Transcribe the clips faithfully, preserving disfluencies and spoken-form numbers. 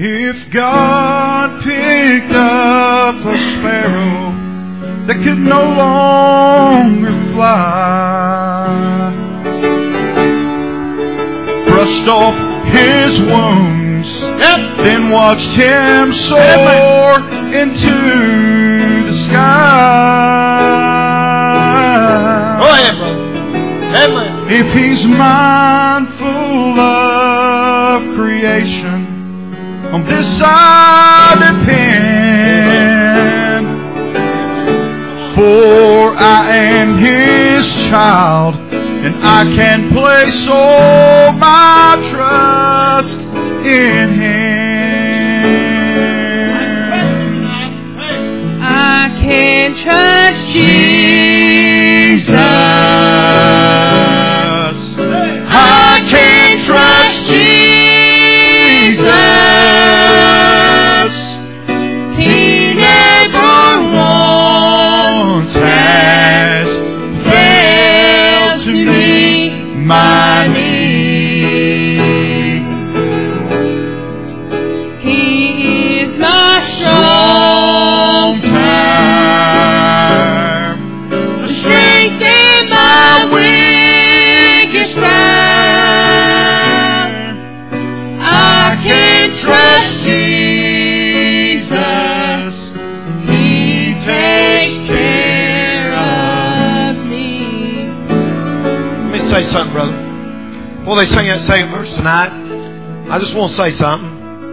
If God picked up a sparrow that could no longer fly, brushed off his wounds, yep. then watched him soar Amen. into the sky. Go ahead, brother. Amen. If he's mindful of creation, on this I depend, for I am His child, and I can place all my trust in Him. I can trust Jesus. I can trust Jesus. My need. He is my strong tower, the strength in my weakest time. I can trust Jesus. He takes care of me. Let me say something, brother. Before they sing that second verse tonight, I just want to say something.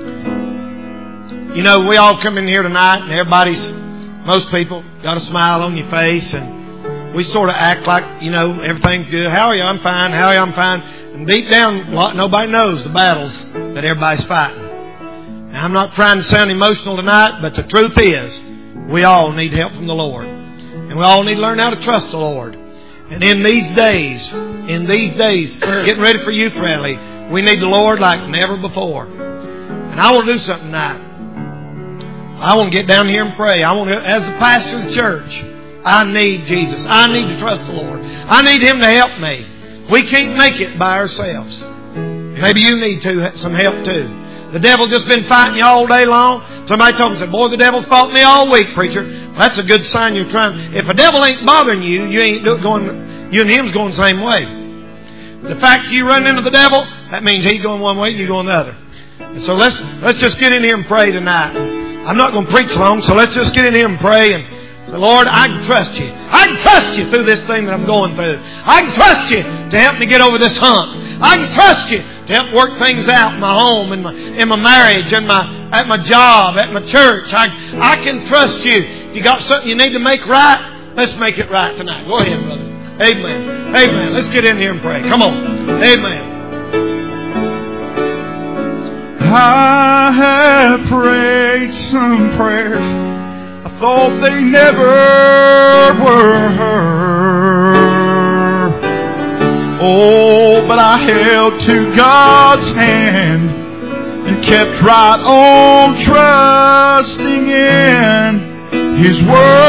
You know, we all come in here tonight and everybody's, most people, got a smile on your face and we sort of act like, you know, everything's good. How are you? I'm fine. How are you? I'm fine. And deep down, nobody knows the battles that everybody's fighting. Now, I'm not trying to sound emotional tonight, but the truth is, we all need help from the Lord. And we all need to learn how to trust the Lord. And in these days, in these days, getting ready for youth rally, we need the Lord like never before. And I want to do something tonight. I want to get down here and pray. I want to, as the pastor of the church, I need Jesus. I need to trust the Lord. I need Him to help me. We can't make it by ourselves. Maybe you need to some help too. The devil just been fighting you all day long. Somebody told me, said, boy, the devil's fought me all week, preacher. That's a good sign you're trying. If a devil ain't bothering you, you ain't going, you and him's going the same way. The fact you run into the devil, that means he's going one way and you're going the other. And so let's let's just get in here and pray tonight. I'm not going to preach long, so let's just get in here and pray and say, Lord, I can trust you. I can trust you through this thing that I'm going through. I can trust you to help me get over this hump. I can trust you to help work things out in my home, in my in my marriage, in my at my job, at my church. I I can trust you. If you got something you need to make right, let's make it right tonight. Go ahead, brother. Amen. Amen. Let's get in here and pray. Come on. Amen. I have prayed some prayers I thought they never were heard. Oh, but I held to God's hand and kept right on trusting in His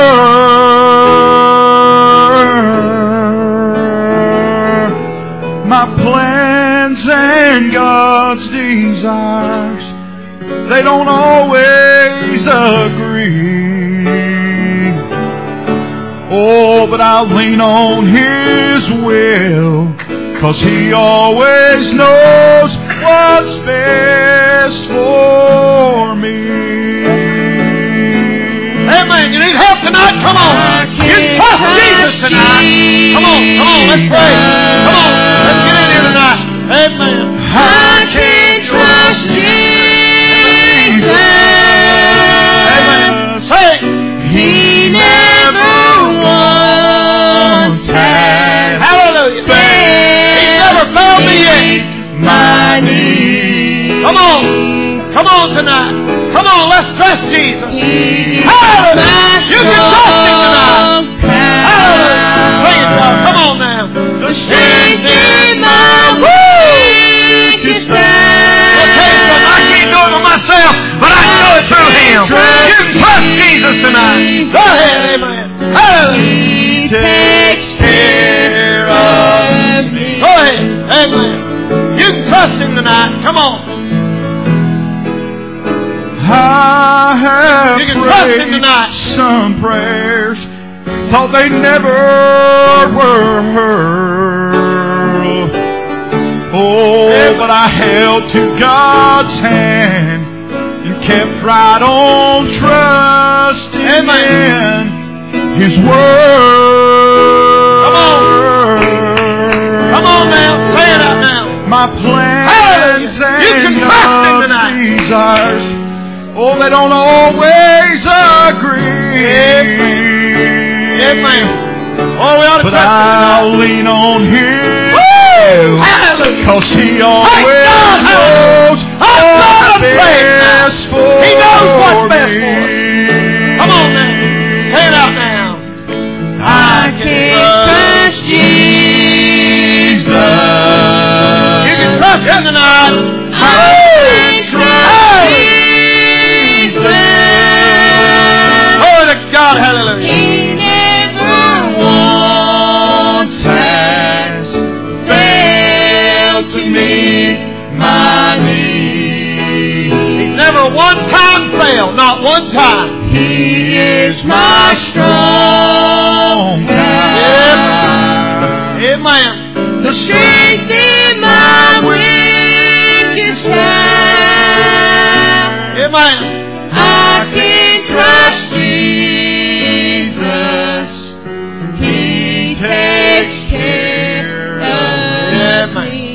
word. My plans and God's desires, they don't always agree. Oh, but I'll lean on His will, 'cause He always knows what's best for me. Amen. You need help tonight? Come on. You trust Jesus tonight. Come on, come on, let's pray. Come on, let's get in here tonight. Amen. I can trust Jesus. Amen. Say, He never once has hallelujah. He's never found me yet. my need. Come on. Come on tonight. Come on, let's trust Jesus. He Hallelujah. You can trust Him tonight. Hallelujah. Sing it, God. Come on now. The strength in my weakest time. Okay, son, I can't do it for myself, but I can do it through Him. You can trust Jesus tonight. Go ahead, amen. He takes care of me. Go ahead, amen. You can trust Him tonight. Come on. have You can trust Him tonight. prayed some prayers, thought they never were heard. Oh, but I held to God's hand and kept right on trusting Amen. in His Word. Come on. Come on now. Say it out now. My plans Hallelujah. You can and trust Him your tonight. desires, oh, they don't always agree. Amen. Oh, we ought to But trust Him I'll tonight. lean on Him. Hallelujah. Cause He always Thank God. knows I'm glad I'm what's saved now. best for He knows what's best me. for us. Come on now. Say it out now. I can trust Jesus. You can trust Him tonight. I can trust Jesus. Glory to God. Hallelujah. He never once has failed to meet my needs. He's never one time failed. Not one time. He is my strong tower. Amen. The strength in my weakest time. Amen. I can trust Jesus. He takes care of Amen. me.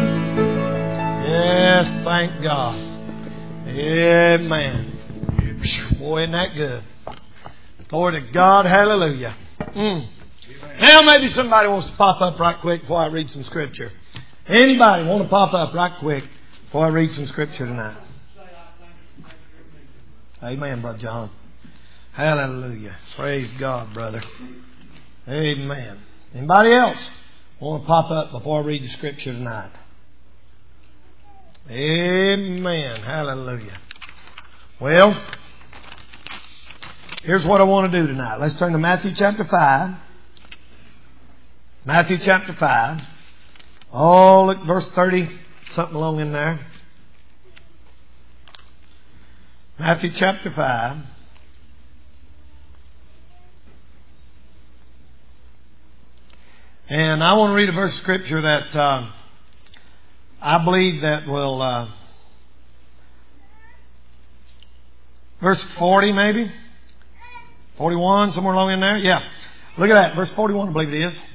Yes, thank God. Amen. Boy, isn't that good? Glory to God. Hallelujah. Mm. Now maybe somebody wants to pop up right quick before I read some Scripture. Anybody want to pop up right quick before I read some Scripture tonight? Amen, Brother John. Hallelujah. Praise God, brother. Amen. Anybody else want to pop up before I read the Scripture tonight? Amen. Hallelujah. Well, here's what I want to do tonight. Let's turn to Matthew chapter five. Matthew chapter five. Oh, look, verse thirty, something along in there. Matthew chapter five. And I want to read a verse of Scripture that uh, I believe that will... Uh, verse forty maybe? forty-one, somewhere along in there? Yeah. Look at that. Verse forty-one, I believe it is.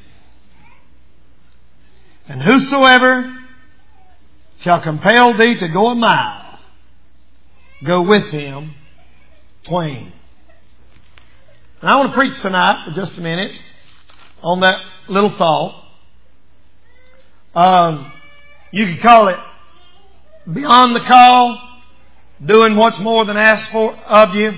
And whosoever shall compel thee to go a mile, go with him twain. And I want to preach tonight for just a minute on that little thought. Um, you could call it beyond the call, doing what's more than asked for of you.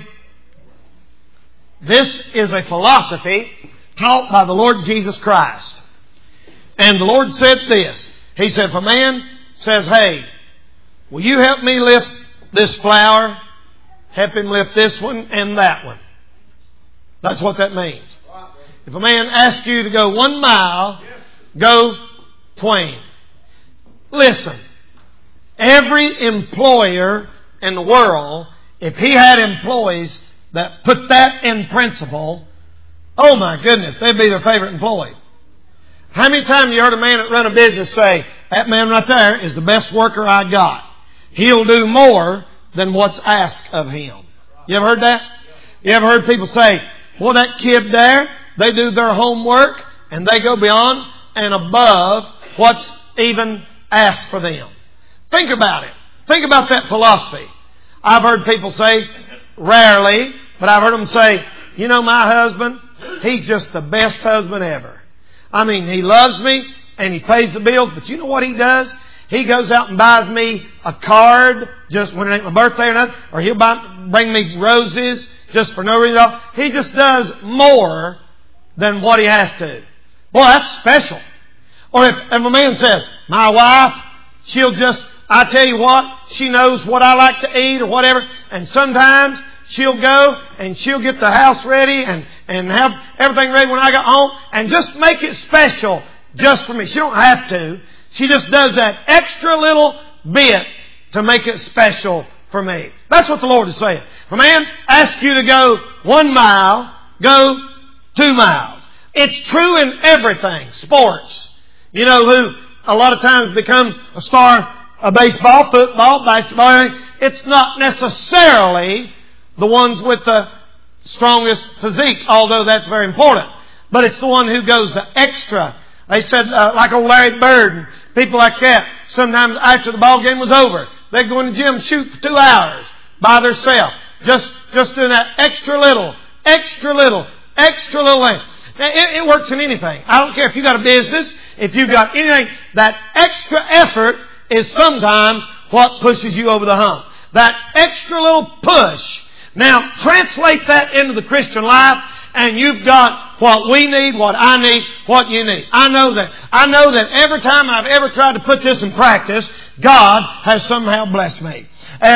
This is a philosophy taught by the Lord Jesus Christ. And the Lord said this. He said, if a man says, hey, will you help me lift this flower? Help him lift this one and that one. That's what that means. If a man asks you to go one mile, go twain. Listen, every employer in the world, if he had employees that put that in principle, oh my goodness, they'd be their favorite employee. How many times you heard a man that run a business say, that man right there is the best worker I got. He'll do more than what's asked of him. You ever heard that? You ever heard people say, well, that kid there, they do their homework and they go beyond and above what's even asked for them. Think about it. Think about that philosophy. I've heard people say, rarely, but I've heard them say, you know, my husband, he's just the best husband ever. I mean, he loves me and he pays the bills, but you know what he does? He goes out and buys me a card just when it ain't my birthday or nothing, or he'll buy, bring me roses just for no reason at all. He just does more than what he has to. Boy, that's special. Or if, if a man says, my wife, she'll just, I tell you what, she knows what I like to eat or whatever, and sometimes she'll go and she'll get the house ready and, and have everything ready when I get home and just make it special just for me. She don't have to. She just does that extra little bit to make it special for me. That's what the Lord is saying. If a man asks you to go one mile, go two miles. It's true in everything. Sports. You know who a lot of times become a star of baseball, football, basketball. It's not necessarily the ones with the strongest physique, although that's very important. But it's the one who goes the extra. They said, uh, like old Larry Bird and people like that, sometimes after the ball game was over, they'd go in the gym and shoot for two hours by themselves. Just, just doing that extra little, extra little, extra little thing. Now, it, it works in anything. I don't care if you got a business, if you got anything. That extra effort is sometimes what pushes you over the hump. That extra little push. Now, translate that into the Christian life, and you've got what we need, what I need, what you need. I know that. I know that every time I've ever tried to put this in practice, God has somehow blessed me.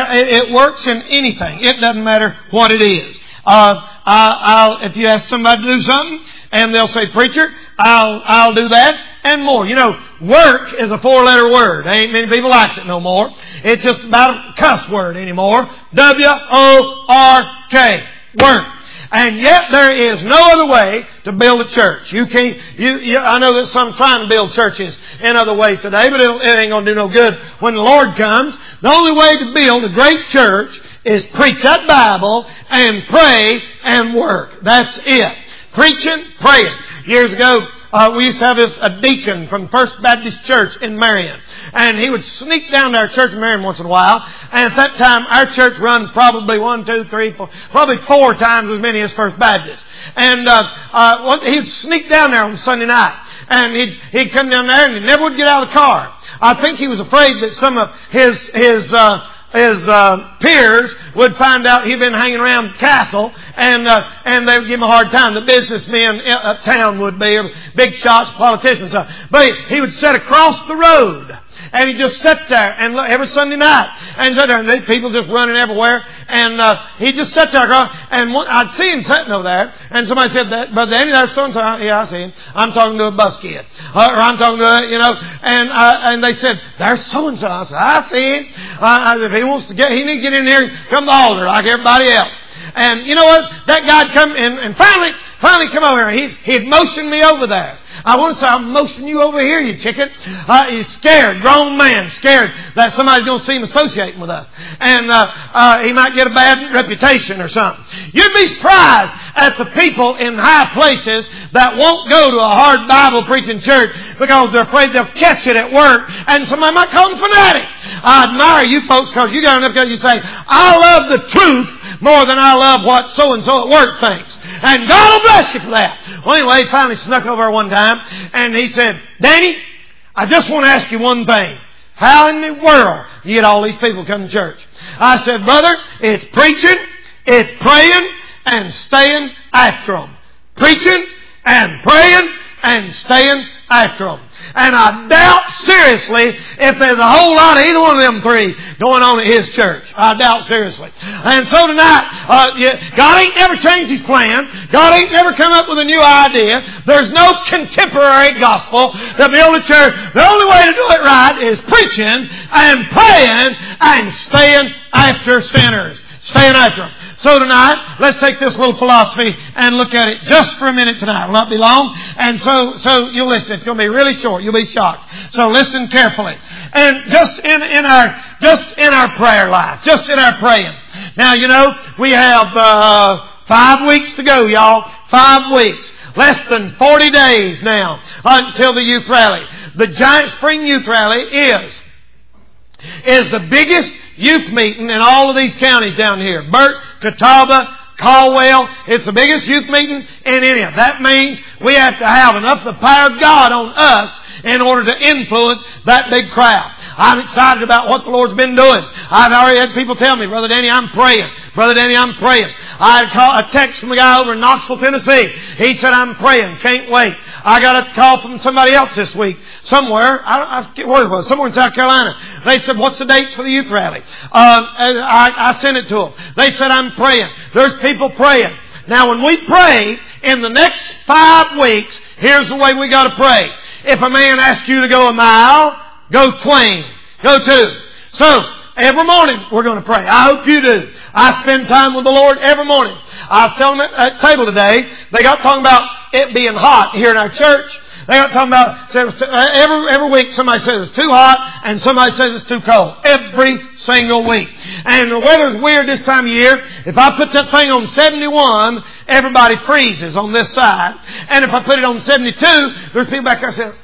It works in anything. It doesn't matter what it is. Uh, I, I'll, if you ask somebody to do something, and they'll say, "Preacher, I'll, I'll do that," and more. You know, work is a four-letter word. Ain't many people likes it no more. It's just about a cuss word anymore. W O R K. Work. And yet there is no other way to build a church. You can't, you, you, I know that some trying to build churches in other ways today, but it, it ain't going to do no good when the Lord comes. The only way to build a great church is preach that Bible and pray and work. That's it. Preaching, praying. Years ago, Uh, we used to have this, a deacon from First Baptist Church in Marion. And he would sneak down to our church in Marion once in a while. And at that time, our church run probably one, two, three, four, probably four times as many as First Baptist. And uh, uh, he'd sneak down there on Sunday night. And he'd, he'd come down there and he never would get out of the car. I think he was afraid that some of his, his, uh, his uh, peers would find out he'd been hanging around the castle, and uh, and they would give him a hard time. The businessmen uptown would be, or big shots, politicians. Uh, but he, he would sit across the road, and he'd just sit there and look, every Sunday night, and sit there, and these people just running everywhere, and uh, he'd just sit there, and one, I'd see him sitting over there, and somebody said, "That, Brother Danny, that's so and so." Yeah, I see him. I'm talking to a bus kid, uh, or I'm talking to a, you know, and uh, and they said, "There's so and so." I said, "I see him. Uh, if he wants to get, he need to get in here and come to the altar like everybody else." And you know what? That guy'd come in and finally, finally come over here. He'd, he'd motion me over there. I want to say, "I'm motioning you over here, you chicken." Uh, he's scared, grown man, scared that somebody's going to see him associating with us. And uh, uh, he might get a bad reputation or something. You'd be surprised at the people in high places that won't go to a hard Bible preaching church because they're afraid they'll catch it at work and somebody might call them fanatic. I admire you folks because you got enough because you say, "I love the truth more than I love what so-and-so at work thinks." And God will bless you for that. Well, anyway, he finally snuck over one time and he said, "Danny, I just want to ask you one thing. How in the world do you get all these people come to church?" I said, "Brother, it's preaching, it's praying, and staying after them. Preaching and praying and staying after them." And I doubt seriously if there's a whole lot of either one of them three going on at his church. I doubt seriously. And so tonight, uh, yeah, God ain't never changed His plan. God ain't never come up with a new idea. There's no contemporary gospel that build a church. The only way to do it right is preaching and praying and staying after sinners. Staying after them. So tonight, let's take this little philosophy and look at it just for a minute tonight. It will not be long. And so, so you'll listen. It's going to be really short. You'll be shocked. So listen carefully. And just in, in our, just in our prayer life, just in our praying. Now, you know, we have, uh, five weeks to go, y'all. Five weeks. Less than forty days now until the youth rally. The Giant Spring Youth Rally is is the biggest youth meeting in all of these counties down here. Burt, Catawba, Caldwell. It's the biggest youth meeting in any of them. That means we have to have enough of the power of God on us in order to influence that big crowd. I'm excited about what the Lord's been doing. I've already had people tell me, "Brother Danny, I'm praying. Brother Danny, I'm praying." I had call, a text from a guy over in Knoxville, Tennessee. He said, "I'm praying. Can't wait." I got a call from somebody else this week. Somewhere, I don't I forget where it was, somewhere in South Carolina. They said, "What's the dates for the youth rally?" Um, and I, I sent it to them. They said, "I'm praying." There's people praying. Now, when we pray in the next five weeks, here's the way we got to pray. If a man asks you to go a mile, go twain. Go two. So, Every morning we're going to pray. I hope you do. I spend time with the Lord every morning. I was telling them at the table today, they got talking about it being hot here in our church. They got talking about, every, every week somebody says it's too hot and somebody says it's too cold. Every single week. And the weather's weird this time of year. If I put that thing on seventy-one, everybody freezes on this side. And if I put it on seventy-two, there's people back there saying,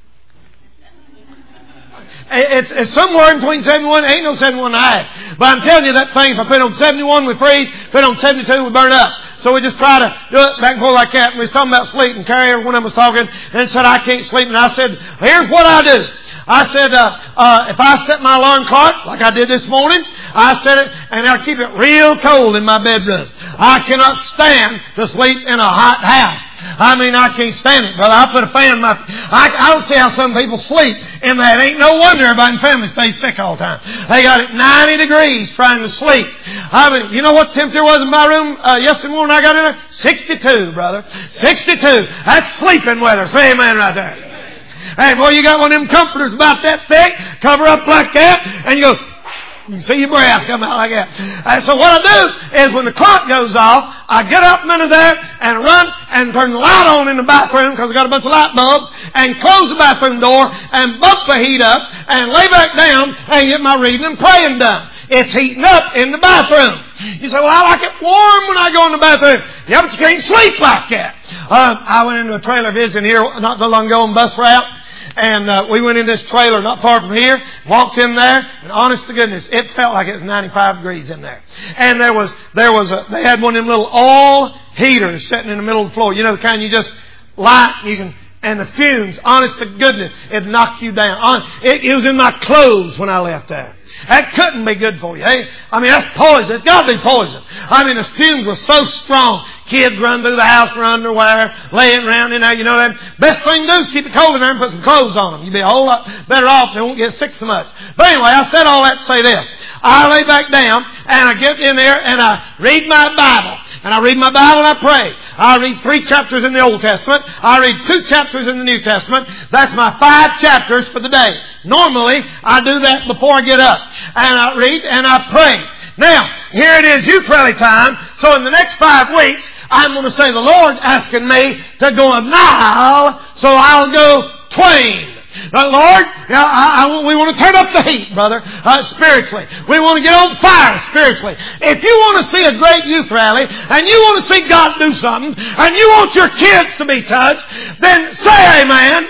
It's, it's somewhere in between seventy-one. Ain't no seventy-one and a half. But I'm telling you, that thing, if I put it on seventy-one, we freeze. Put it on seventy-two, we burn up. So we just try to do it back and forth like that. And we was talking about sleep. And Carrie, one of them was talking and said, I can't sleep. And I said, here's what I do. I said, uh, uh, if I set my alarm clock, like I did this morning, I set it and I keep it real cold in my bedroom. I cannot stand to sleep in a hot house. I mean, I can't stand it, brother. I put a fan in my... I, I don't see how some people sleep in that. Ain't no wonder everybody in family stays sick all the time. They got it ninety degrees trying to sleep. I mean, you know what the temperature was in my room uh, yesterday morning I got in there? sixty-two, brother. sixty-two. That's sleeping weather. Say amen right there. Hey, boy, you got one of them comforters about that thick, cover up like that, and you go... You can see your breath come out like that. Uh, so what I do is when the clock goes off, I get up into there and run and turn the light on in the bathroom because I got a bunch of light bulbs and close the bathroom door and bump the heat up and lay back down and get my reading and praying done. It's heating up in the bathroom. You say, well, I like it warm when I go in the bathroom. Yeah, but you can't sleep like that. Uh, I went into a trailer visiting here not so long ago on bus route. And uh, we went in this trailer not far from here, walked in there, and honest to goodness, it felt like it was ninety-five degrees in there. And there was, there was a, they had one of them little all heaters sitting in the middle of the floor. You know, the kind you just light, you can, and the fumes, honest to goodness, it knocked you down. It, it was in my clothes when I left there. That couldn't be good for you. Hey? I mean, that's poison. It's got to be poison. I mean, the fumes were so strong. Kids run through the house, run their wire, laying around in there. You know that. Best thing to do is keep it cold in there and put some clothes on them. You'll be a whole lot better off. They won't get sick so much. But anyway, I said all that to say this. I lay back down and I get in there and I read my Bible. And I read my Bible and I pray. I read three chapters in the Old Testament. I read two chapters in the New Testament. That's my five chapters for the day. Normally, I do that before I get up. And I read and I pray. Now, here it is youth rally time. So in the next five weeks, I'm going to say the Lord's asking me to go a mile, so I'll go twain. Uh, Lord, I, I, we want to turn up the heat, brother, uh, spiritually. We want to get on fire spiritually. If you want to see a great youth rally, and you want to see God do something, and you want your kids to be touched, then say amen.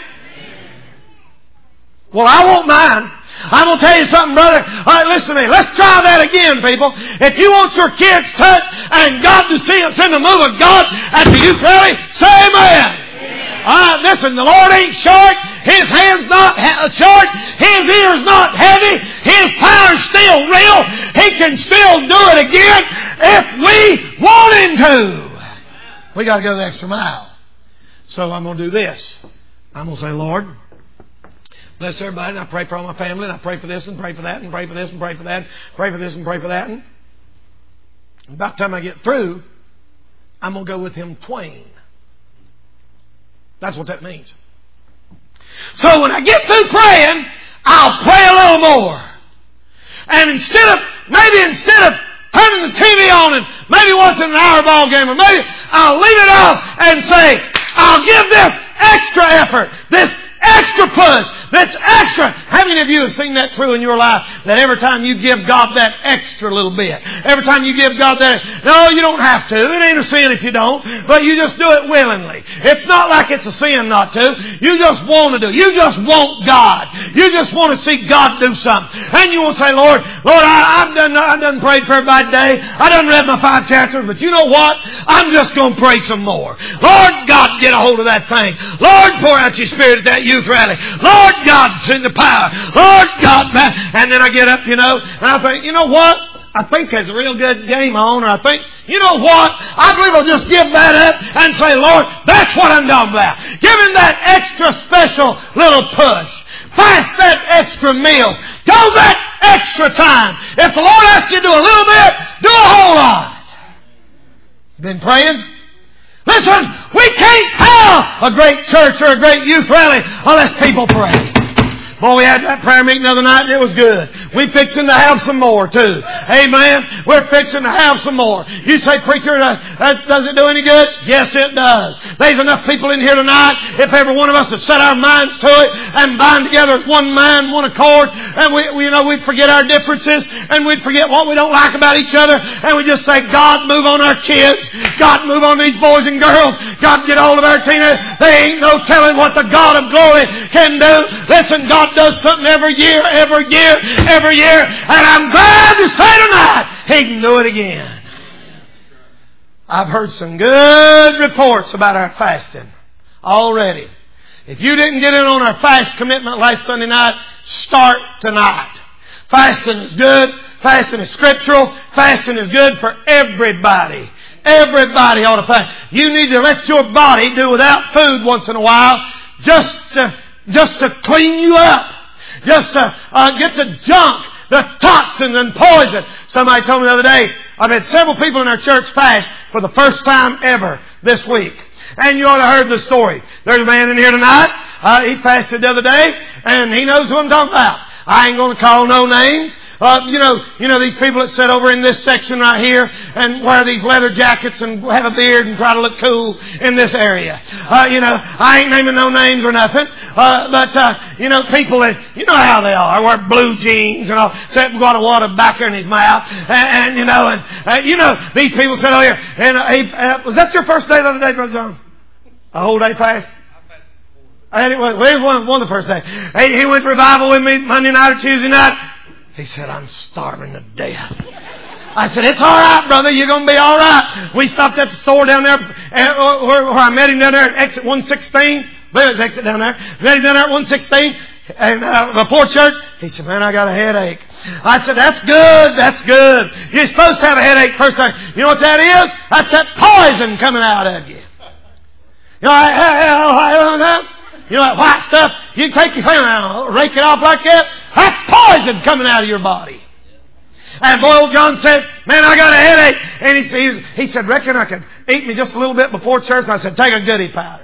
Well, I want mine. I'm going to tell you something, brother. All right, listen to me. Let's try that again, people. If you want your kids touched and God to see us in the move of God at the youth rally, say amen. All right, listen, the Lord ain't short. His hand's not short. His ear's not heavy. His power's still real. He can still do it again if we want Him to. We got to go the extra mile. So I'm going to do this. I'm going to say, Lord, bless everybody, and I pray for all my family, and I pray for this, and pray for that, and pray for this, and pray for that, pray for this, and pray for that. And about the time I get through, I'm going to go with Him twain. That's what that means. So when I get through praying, I'll pray a little more. And instead of, maybe instead of turning the T V on and maybe watching an hour ball game, or maybe I'll leave it off and say, I'll give this extra effort, this extra push, that's extra. How many of you have seen that true in your life? That every time you give God that extra little bit, every time you give God that, no, you don't have to. It ain't a sin if you don't, but you just do it willingly. It's not like it's a sin not to. You just want to do. You just want God. You just want to see God do something. And you will say, Lord, Lord, I, I've done, I've done prayed for everybody today. I done read my five chapters, but you know what? I'm just going to pray some more. Lord God, get a hold of that thing. Lord, pour out your Spirit at that youth rally. Lord God, send the power. Lord God, man. And then I get up, you know, and I think, you know what? I think there's a real good game on, or I think, you know what? I believe I'll just give that up and say, Lord, that's what I'm talking about. Give Him that extra special little push. Fast that extra meal. Go that extra time. If the Lord asks you to do a little bit, do a whole lot. Been praying? Listen, we can't have a great church or a great youth rally unless people pray. Boy, we had that prayer meeting the other night and it was good. We fixing to have some more too. Amen. We're fixing to have some more. You say, preacher, that, that does it do any good? Yes, it does. There's enough people in here tonight, if every one of us would set our minds to it and bind together as one mind, one accord, and we, we you know, we'd forget our differences and we'd forget what we don't like about each other, and we just say, God, move on our kids. God, move on these boys and girls. God, get hold of our teenagers. There ain't no telling what the God of glory can do. Listen, God does something every year, every year, every year, and I'm glad to say tonight, He can do it again. I've heard some good reports about our fasting already. If you didn't get in on our fast commitment last Sunday night, start tonight. Fasting is good. Fasting is scriptural. Fasting is good for everybody. Everybody ought to fast. You need to let your body do without food once in a while, just to, just to clean you up. Just to uh, get the junk, the toxins and poison. Somebody told me the other day, I've had several people in our church fast for the first time ever this week. And you ought to have heard the story. There's a man in here tonight. Uh, he fasted the other day, and he knows who I'm talking about. I ain't going to call no names. Uh, you know, you know these people that sit over in this section right here and wear these leather jackets and have a beard and try to look cool in this area. Uh, you know, I ain't naming no names or nothing. Uh, but, uh, you know, people that, you know how they are, wear blue jeans and all, sit and got a water back there in his mouth. And, and you know, and, uh, you know, these people sit over here. And, uh, he, uh, was that your first day the other day, Brother John? A whole day fast? And it was, well, it was one, one of the first days. He, he went to revival with me Monday night or Tuesday night. He said, I'm starving to death. I said, it's all right, brother. You're going to be all right. We stopped at the store down there uh, where, where I met him down there at exit one sixteen. But it was exit down there. Met him down there at one sixteen. And uh, before church, he said, man, I got a headache. I said, that's good. That's good. You're supposed to have a headache first thing. You know what that is? That's that poison coming out of you. You know, I, I, I, I, I, You know that white stuff? You take your finger out, rake it off like that. That's poison coming out of your body. And boy, old John said, man, I got a headache. And he said, he said, reckon I could eat me just a little bit before church. And I said, take a goody powder.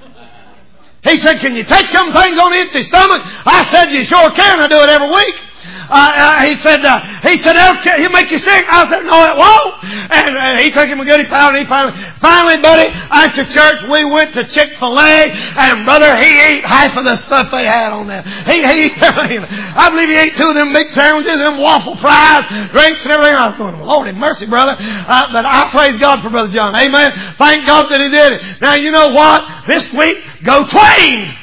He said, can you take some things on an empty stomach? I said, you sure can. I do it every week. Uh, uh, he said, uh, he said, he'll make you sick. I said, no, it won't. And uh, he took him a goody powder. And he finally, finally, buddy, after church, we went to Chick-fil-A, and brother, he ate half of the stuff they had on there. He, he, I believe he ate two of them big sandwiches, them waffle fries, drinks, and everything. I was going, Lord have mercy, brother. Uh, but I praise God for Brother John. Amen. Thank God that he did it. Now, you know what? This week, go Twain.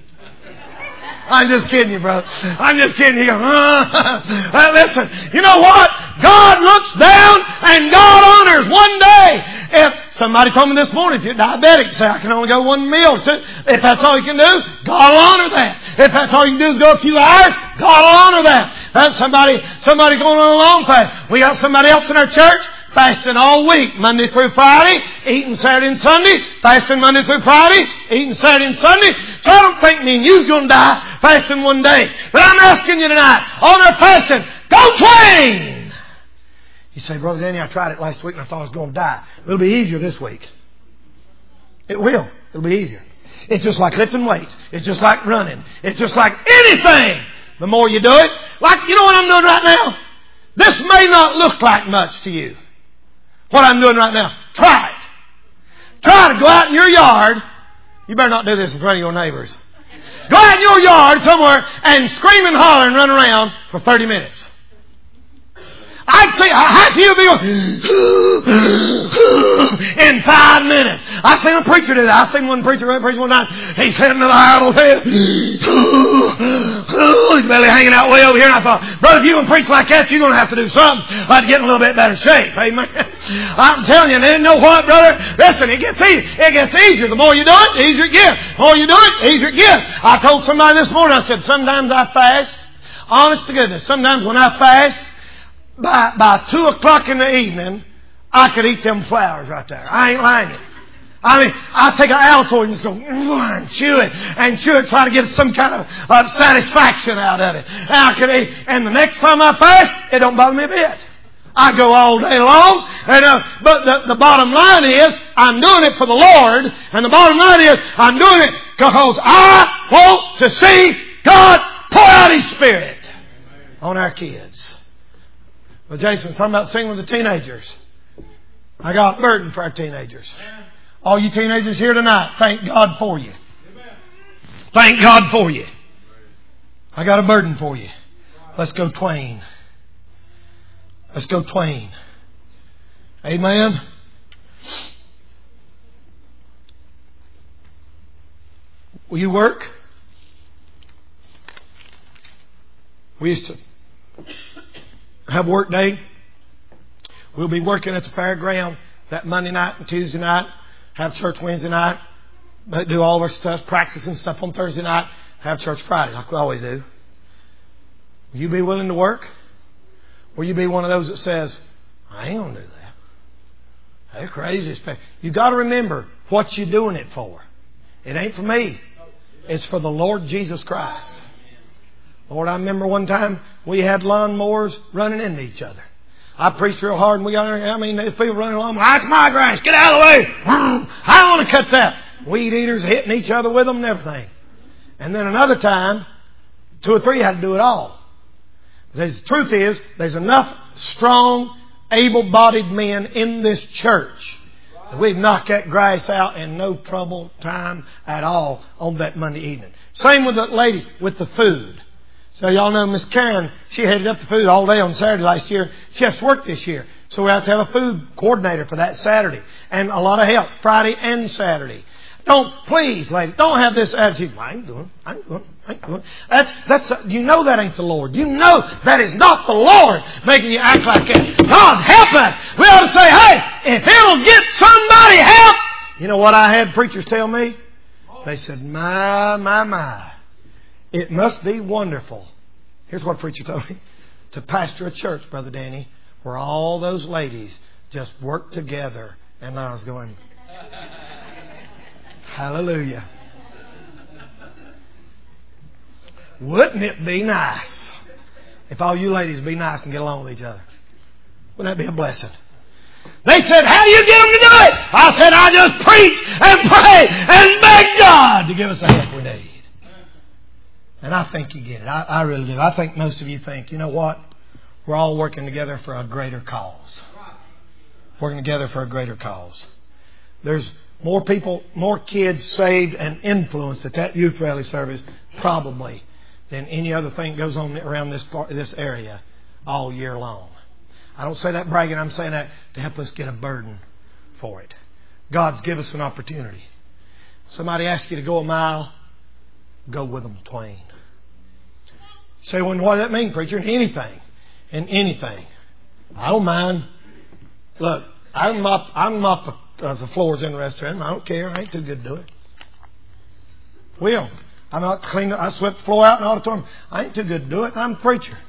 I'm just kidding you, brother. I'm just kidding you. Uh, listen, you know what? God looks down and God honors one day. If somebody told me this morning, if you're diabetic, say, I can only go one meal. Two. If that's all you can do, God will honor that. If that's all you can do is go a few hours, God will honor that. That's somebody, somebody going on a long fast. We got somebody else in our church fasting all week, Monday through Friday, eating Saturday and Sunday, fasting Monday through Friday, eating Saturday and Sunday. So I don't think me and you's going to die fasting one day. But I'm asking you tonight, on our fasting, go Twain! You say, Brother Danny, I tried it last week and I thought I was going to die. It'll be easier this week. It will. It'll be easier. It's just like lifting weights. It's just like running. It's just like anything. The more you do it, like, you know what I'm doing right now? This may not look like much to you. What I'm doing right now. Try it. Try to go out in your yard. You better not do this in front of your neighbors. Go out in your yard somewhere and scream and holler and run around for thirty minutes. I'd say half of you will be going in five minutes. I seen a preacher do that. I seen one preacher, one preacher one time. He's sitting in the Bible saying, his belly hanging out way over here. And I thought, brother, if you can preach like that, you're going to have to do something. I'd get in a little bit better shape. Amen. I'm telling you, and you know what, brother? Listen, it gets easy. It gets easier. The more you do it, the easier it gets. The more you do it, the easier it gets. I told somebody this morning, I said, sometimes I fast. Honest to goodness, sometimes when I fast, By, by two o'clock in the evening, I could eat them flowers right there. I ain't lying. I mean, I take an Altoid and just go and chew it and chew it, try to get some kind of uh, satisfaction out of it. And I could eat. And the next time I fast, it don't bother me a bit. I go all day long. And, uh, but the, the bottom line is, I'm doing it for the Lord. And the bottom line is, I'm doing it because I want to see God pour out His Spirit on our kids. Well, Jason was talking about singing with the teenagers. I got a burden for our teenagers. All you teenagers here tonight, thank God for you. Thank God for you. I got a burden for you. Let's go twain. Let's go twain. Amen. Will you work? We used to have work day. We'll be working at the fairground that Monday night and Tuesday night. Have church Wednesday night. Do all of our stuff, practice and stuff on Thursday night. Have church Friday like we always do. Will you be willing to work? Will you be one of those that says, I ain't going to do that? They're crazy. You got to remember what you're doing it for. It ain't for me. It's for the Lord Jesus Christ. Lord, I remember one time we had lawnmowers running into each other. I preached real hard and we got, I mean, there's people running along. That's my grass. Get out of the way. I don't want to cut that. Weed eaters hitting each other with them and everything. And then another time, two or three had to do it all. The truth is, there's enough strong, able-bodied men in this church that we'd knock that grass out in no trouble time at all on that Monday evening. Same with the lady with the food. So y'all know Miss Karen, she headed up the food all day on Saturday last year. She has to work this year. So we have to have a food coordinator for that Saturday. And a lot of help Friday and Saturday. Don't, please, lady, don't have this attitude. Well, I ain't doing, I ain't doing, I ain't doing. That's, that's, you know that ain't the Lord. You know that is not the Lord making you act like that. God, help us. We ought to say, hey, if it'll get somebody help. You know what I had preachers tell me? They said, my, my, my. It must be wonderful. Here's what a preacher told me. To pastor a church, Brother Danny, where all those ladies just work together. And I was going, hallelujah. Wouldn't it be nice if all you ladies be nice and get along with each other? Wouldn't that be a blessing? They said, how do you get them to do it? I said, I just preach and pray and beg God to give us the help we need. And I think you get it. I, I really do. I think most of you think, you know what? We're all working together for a greater cause. Working together for a greater cause. There's more people, more kids saved and influenced at that youth rally service probably than any other thing that goes on around this part, this area all year long. I don't say that bragging. I'm saying that to help us get a burden for it. God's given us an opportunity. Somebody asks you to go a mile, go with them twain. Say, well, what does that mean, preacher? In anything. In anything. I don't mind. Look, I can mop, I can mop the, uh, the floors in the restaurant. I don't care. I ain't too good to do it. Will. I'm not clean. I swept the floor out in the auditorium. I ain't too good to do it. I'm a preacher.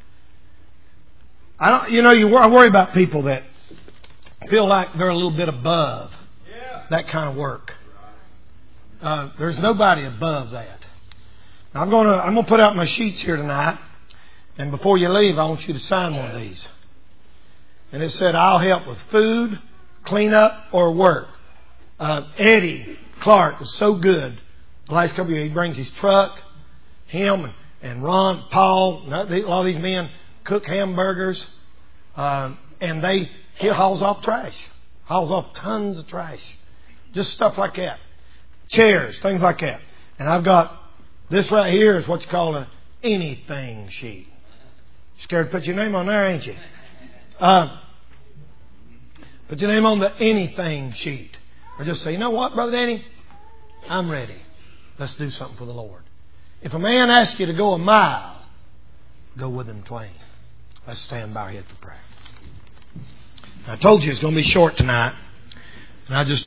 I don't. You know, you I worry about people that feel like they're a little bit above that kind of work. Uh, there's nobody above that. Now I'm going to I'm going to put out my sheets here tonight, and before you leave, I want you to sign one of these. And it said, "I'll help with food, cleanup, or work." Uh, Eddie Clark was so good. The last couple of years, he brings his truck. Him and, and Ron, Paul, a lot of these men cook hamburgers, uh, and they he hauls off trash, hauls off tons of trash, just stuff like that, chairs, things like that. And I've got this right here is what you call an anything sheet. You're scared to put your name on there, ain't you? Uh, put your name on the anything sheet, or just say, you know what, Brother Danny, I'm ready. Let's do something for the Lord. If a man asks you to go a mile, go with him twain. Let's stand by our head for prayer. I told you it's going to be short tonight, and I just